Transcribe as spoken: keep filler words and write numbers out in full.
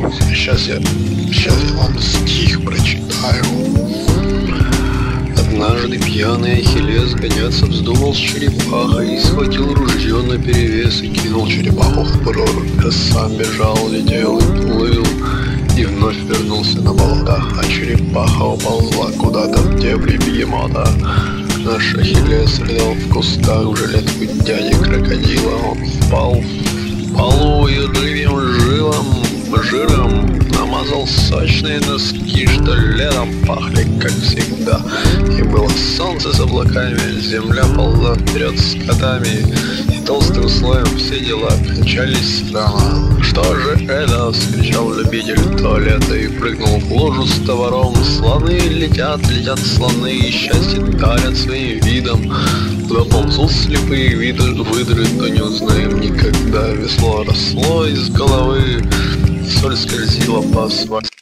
Сейчас я, сейчас я вам стих прочитаю. Однажды пьяный Ахиллес гоняться вздумал с черепахой и схватил ружье наперевес и кинул черепаху в прорубь, а сам бежал, летел и плыл, и вновь вернулся на болото, а черепаха уползла куда-то в дебри бегемота. Наш Ахиллес лежал в кустах в жилетку дяди крокодила. Он впал в полу и рыбьим жилом, жиром намазал сочные носки, что летом пахли, как всегда. И было солнце с облаками, земля ползла вперед с котами, и толстым слоем все дела кончались рано. Что же это? — вскричал любитель туалета и прыгнул в лужу с товаром. Слоны летят, летят слоны, и счастье дарят своим видом. Куда ползут слепые виды, выдры, то не узнаем никогда. Весло росло из головы, соль скользила по асфальту.